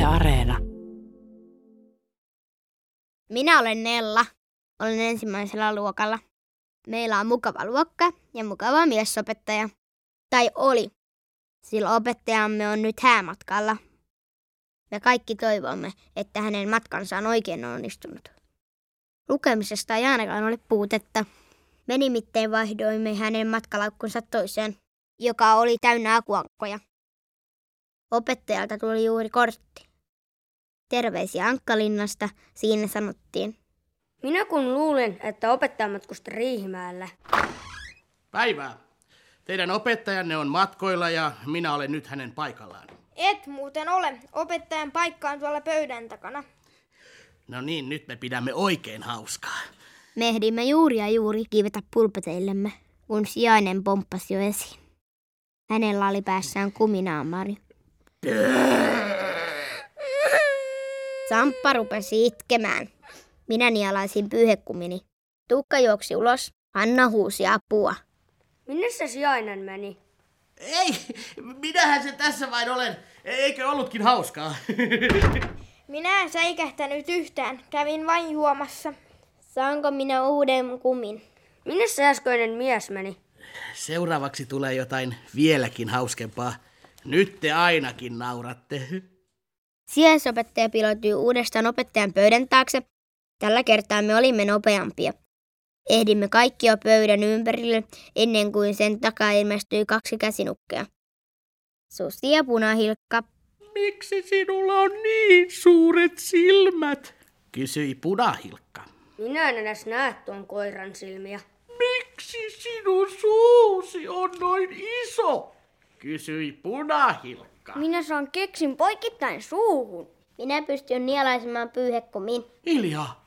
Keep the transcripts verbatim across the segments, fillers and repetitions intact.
Areena. Minä olen Nella. Olen ensimmäisellä luokalla. Meillä on mukava luokka ja mukava miesopettaja. Tai oli, sillä opettajamme on nyt häämatkalla. Me kaikki toivomme, että hänen matkansa on oikein onnistunut. Lukemisesta ei ainakaan ole puutetta. Me nimittäin vaihdoimme hänen matkalaukkunsa toiseen, joka oli täynnä akuankkoja. Opettajalta tuli juuri kortti. Terveisiä Ankkalinnasta, siinä sanottiin. Minä kun luulen, että opettaja matkusti Riihimäelle. Päivää. Teidän opettajanne on matkoilla ja minä olen nyt hänen paikallaan. Et muuten ole. Opettajan paikka on tuolla pöydän takana. No niin, nyt me pidämme oikein hauskaa. Me ehdimme juuri ja juuri kiivetä pulpeteillemme, kun sijainen pomppasi jo esiin. Hänellä oli päässään kuminaamari. Samppa rupesi itkemään. Minä nialaisin pyyhekumini. Tuukka juoksi ulos. Hanna huusi apua. Minne se sijainen meni? Ei, minähän se tässä vain olen. Eikö ollutkin hauskaa? Minä en säikähtänyt yhtään. Kävin vain juomassa. Saanko minä uuden kumin? Minne se äskeinen mies meni? Seuraavaksi tulee jotain vieläkin hauskempaa. Nyt te ainakin nauratte. Sijaisopettaja piiloutui uudestaan opettajan pöydän taakse. Tällä kertaa me olimme nopeampia. Ehdimme kaikki jo pöydän ympärille ennen kuin sen takaa ilmestyi kaksi käsinukkea. Susi ja Punahilkka. Miksi sinulla on niin suuret silmät? Kysyi Punahilkka. Minä en edes näe tuon koiran silmiä. Miksi sinun suusi on noin iso? Kysyi Punahilkka. Minä saan keksin poikittain suuhun. Minä pystyn nielaisemaan pyyhekumin. Hiljaa.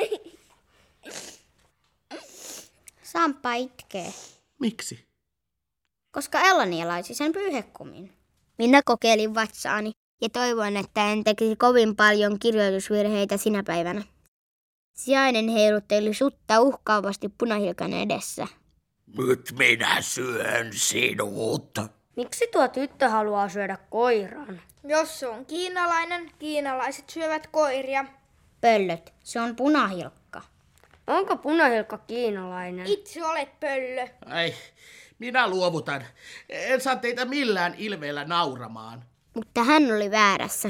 Samppa itkee. Miksi? Koska Ella nielaisi sen pyyhekumin. Minä kokeilin vatsaani ja toivoin, että en tekisi kovin paljon kirjoitusvirheitä sinä päivänä. Sijainen heilutteli sutta uhkaavasti Punahilkan edessä. Nyt minä syön sinut. Miksi tuo tyttö haluaa syödä koiran? Jos se on kiinalainen, kiinalaiset syövät koiria. Pöllöt, se on Punahilkka. Onko Punahilkka kiinalainen? Itse olet pöllö. Ai, minä luovutan. En saa teitä millään ilveellä nauramaan. Mutta hän oli väärässä.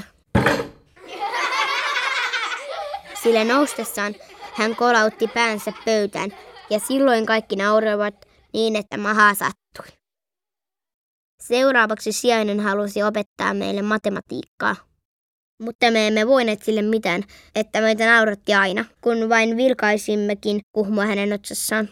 Sillä noustessaan hän kolautti päänsä pöytään ja silloin kaikki nauroivat niin, että mahaa sattui. Seuraavaksi sijainen halusi opettaa meille matematiikkaa. Mutta me emme voineet sille mitään, että meitä nauratti aina, kun vain vilkaisimmekin kuhmua hänen otsassaan.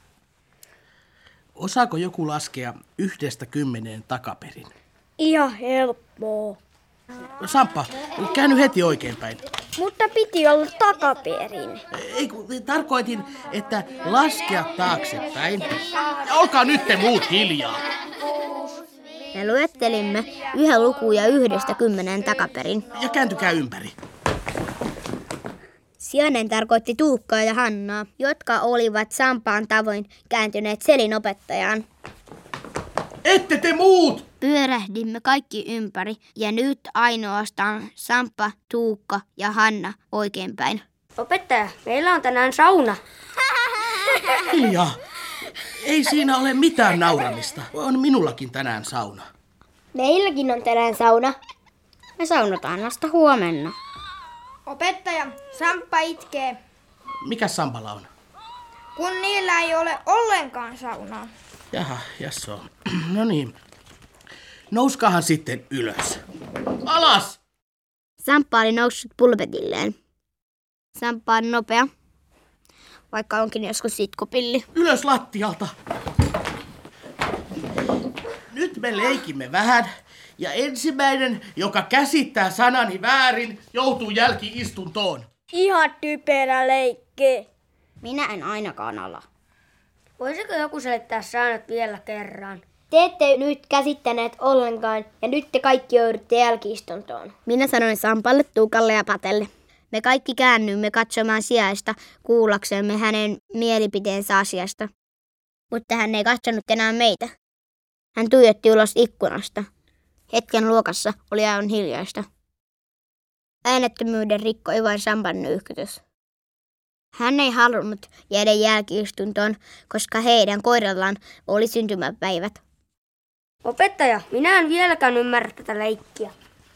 Osaako joku laskea yhdestä kymmeneen takaperin? Ihan helppoa. Samppa, käänny heti oikeinpäin. Mutta piti olla takaperin. Ei, kun tarkoitin, että laskea taaksepäin. Olkaa nyt te muut hiljaa. Me luettelimme yhä lukuja yhdestä kymmeneen takaperin. Ja kääntykää ympäri. Sijainen tarkoitti Tuukkaa ja Hannaa, jotka olivat Sampaan tavoin kääntyneet Selin opettajaan. Ette te muut! Pyörähdimme kaikki ympäri ja nyt ainoastaan Samppa, Tuukka ja Hanna oikeinpäin. Opettaja, meillä on tänään sauna. Hiljaa. Ei siinä ole mitään nauramista. On minullakin tänään sauna. Meilläkin on tänään sauna. Me saunotaan vasta huomenna. Opettaja, Samppa itkee, Mikä Sampalla on? kun niillä ei ole ollenkaan saunaa. Jaha, jasso. No niin. Nouskahan sitten ylös. Alas! Samppa oli noussut pulpetilleen. Samppa on nopea, vaikka onkin joskus sitkopilli. Ylös lattialta. Nyt me leikimme vähän. Ja ensimmäinen, joka käsittää sanani väärin, joutuu jälki-istuntoon. Ihan typerä leikki. Minä en ainakaan ala. Voisiko joku selittää säännöt vielä kerran? Te ette nyt käsittäneet ollenkaan ja nyt te kaikki joudutte jälki-istuntoon. Minä sanoin Sampalle, Tuukalle ja Patelle. Me kaikki käännyimme katsomaan sijaista kuullaksemme hänen mielipiteensä asiasta. Mutta hän ei katsonut enää meitä. Hän tuijotti ulos ikkunasta. Hetken luokassa oli aivan hiljaista. Äänettömyyden rikkoi vain Sampan nyyhkytys. Hän ei halunnut jäädä jälki-istuntoon, koska heidän koirallaan oli syntymäpäivät. Opettaja, minä en vieläkään ymmärrä tätä leikkiä.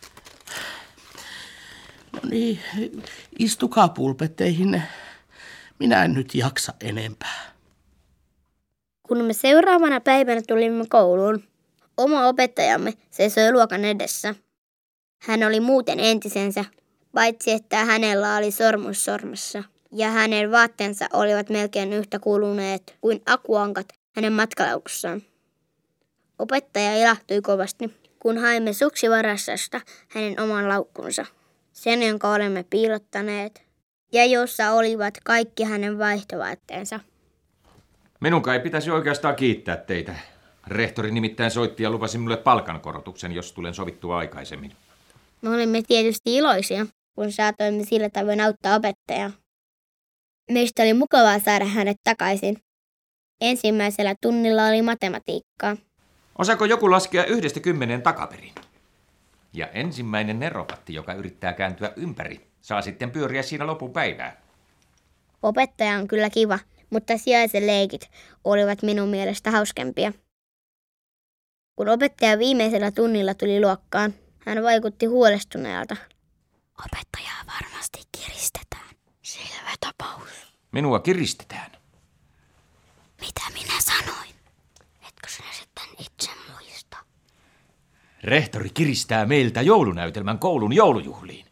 No niin, istukaa pulpetteihin. Minä en nyt jaksa enempää. Kun me seuraavana päivänä tulimme kouluun, oma opettajamme seisoi luokan edessä. Hän oli muuten entisensä, paitsi että hänellä oli sormus sormessa. Ja hänen vaatteensa olivat melkein yhtä kuluneet kuin akuankat hänen matkalaukussaan. Opettaja ilahtui kovasti, kun haimme suksivarastosta hänen oman laukkunsa. Sen, jonka olemme piilottaneet, ja jossa olivat kaikki hänen vaihtovaatteensa. Minun kai pitäisi oikeastaan kiittää teitä. Rehtori nimittäin soitti ja lupasi minulle palkankorotuksen, jos tulen sovittua aikaisemmin. Me olimme tietysti iloisia, kun saatoimme sillä tavoin auttaa opettajaa. Meistä oli mukavaa saada hänet takaisin. Ensimmäisellä tunnilla oli matematiikkaa. Osaako joku laskea yhdestä kymmeneen takaperin? Ja ensimmäinen neropatti, joka yrittää kääntyä ympäri, saa sitten pyöriä siinä lopupäivää. Opettaja on kyllä kiva, mutta sijaisen leikit olivat minun mielestä hauskempia. Kun opettaja viimeisellä tunnilla tuli luokkaan, hän vaikutti huolestuneelta. Opettajaa varmasti kiristetään. Selvä tapaus. Minua kiristetään. Mitä minä sanoin? Etkö sinä sitten itse muista? Rehtori kiristää meiltä joulunäytelmän koulun joulujuhliin.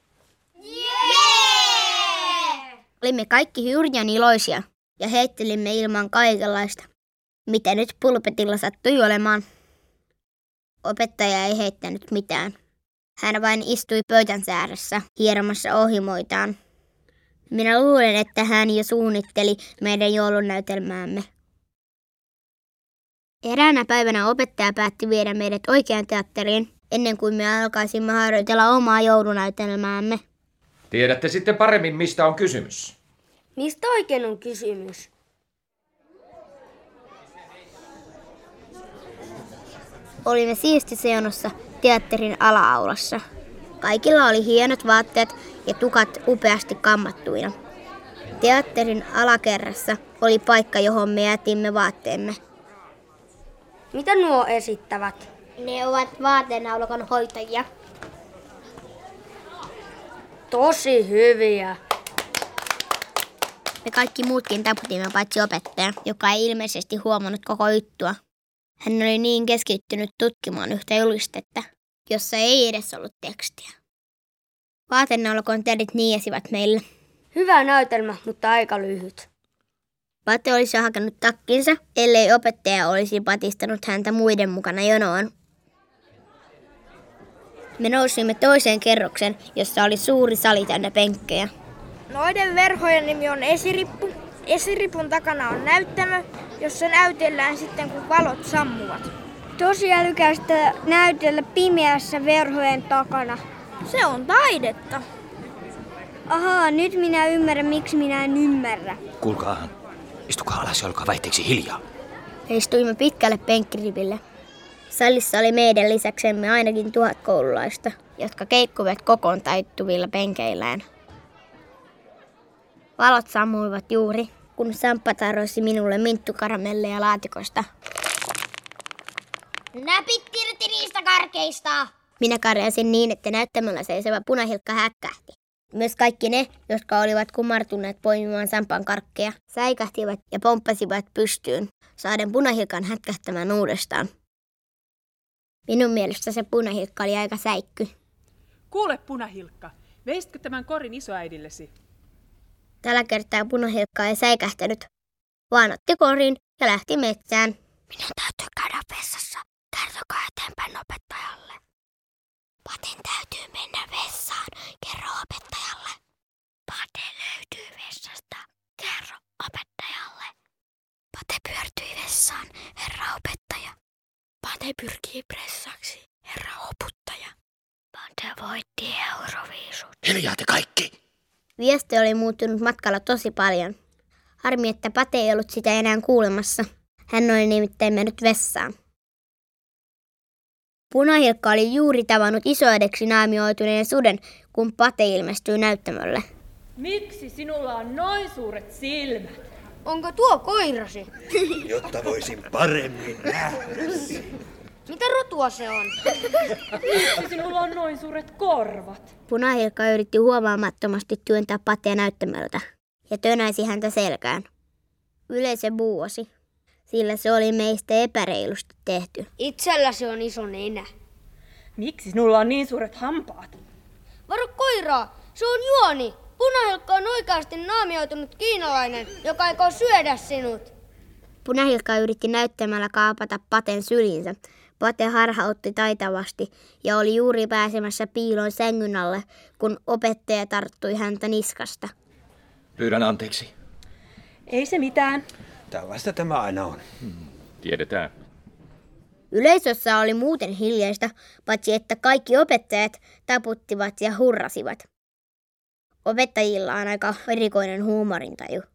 Jee! Olimme kaikki hurjan iloisia ja heittelimme ilman kaikenlaista, mitä nyt pulpetilla sattui olemaan. Opettaja ei heittänyt mitään. Hän vain istui pöytänsä ääressä hieromassa ohimoitaan. Minä luulen, että hän jo suunnitteli meidän joulunäytelmäämme. Eräänä päivänä opettaja päätti viedä meidät oikeaan teatteriin, ennen kuin me alkaisimme harjoitella omaa joulunäytelmäämme. Tiedätte sitten paremmin, mistä on kysymys. Mistä oikein on kysymys? Olimme siistissä jonossa teatterin ala-aulassa. Kaikilla oli hienot vaatteet ja tukat upeasti kammattuina. Teatterin alakerrassa oli paikka, johon me jätimme vaatteemme. Mitä nuo esittävät? Ne ovat vaateenaulakon hoitajia. Tosi hyviä. Me kaikki muutkin taputimme paitsi opettaja, joka ei ilmeisesti huomannut koko juttua. Hän oli niin keskittynyt tutkimaan yhtä julistetta, jossa ei edes ollut tekstiä. Vaateenaulakon tädit niiäsivät meille. Hyvä näytelmä, mutta aika lyhyt. Pate olisi hakannut takkinsa, ellei opettaja olisi patistanut häntä muiden mukana jonoon. Me nousimme toiseen kerrokseen, jossa oli suuri sali täynnä penkkejä. Noiden verhojen nimi on esirippu. Esiripun takana on näyttämö, jossa näytellään sitten kun valot sammuvat. Tosi älykästä näytellä pimeässä verhojen takana. Se on taidetta. Ahaa, nyt minä ymmärrän, miksi minä en ymmärrä. Kuulkaa, istukaa alas ja olkaa vaihteeksi hiljaa. Me istuimme pitkälle penkkiriville. Salissa oli meidän lisäksemme ainakin tuhat koululaista, jotka keikkuivat kokoon taittuvilla penkeillään. Valot sammuivat juuri, kun Samppa tarjosi minulle minttukaramelleja laatikosta. Näpit irti niistä karkeista! Minä karjasin niin, että näyttämällä seisova punahilkka häkkähti. Myös kaikki ne, jotka olivat kumartuneet poimimaan Sampan karkkeja, säikähtivät ja pomppasivat pystyyn, saaden punahilkan hätkähtämään uudestaan. Minun mielestä se punahilkka oli aika säikky. Kuule, punahilkka, veisitkö tämän korin isoäidillesi? Tällä kertaa punahilkka ei säikähtänyt, vaan otti korin ja lähti metsään. Minun täytyy käydä vessassa. Kertokaa eteenpäin opettajalle. Patin täytyy mennä vessaan. Kerro opettajalle. Pate löytyy vessasta. Kerro opettajalle. Pate pyörtyi vessaan, herra opettaja. Pate pyrkii pressaksi, herra oputtaja. Pate voitti Euroviisut. Hiljaa te kaikki! Viesti oli muuttunut matkalla tosi paljon. Harmi, että Pate ei ollut sitä enää kuulemassa. Hän oli nimittäin mennyt vessaan. Punahilkka oli juuri tavannut isoäideksi naamioituneen suden, kun Pate ilmestyy näyttämölle. Miksi sinulla on noin suuret silmät? Onko tuo koirasi? Jotta voisin paremmin nähdä. Mitä rotua se on? Miksi sinulla on noin suuret korvat? Punahilkka yritti huomaamattomasti työntää Patea näyttämöltä ja tönäisi häntä selkään. Yleisö buuasi, sillä se oli meistä epäreilusti tehty. Itsellä se on iso nenä. Miksi sinulla on niin suuret hampaat? Varo koiraa, se on juoni. Punahilkka on oikeasti naamioitunut kiinalainen, joka aikoo syödä sinut. Punahilkka yritti näyttämällä kaapata Paten sylinsä. Pate harhautti taitavasti ja oli juuri pääsemässä piiloon sängyn alle, kun opettaja tarttui häntä niskasta. Pyydän anteeksi. Ei se mitään. Tällaista tämä aina on. Hmm, tiedetään. Yleisössä oli muuten hiljaista, paitsi että kaikki opettajat taputtivat ja hurrasivat. Opettajilla on aika erikoinen huumorintaju.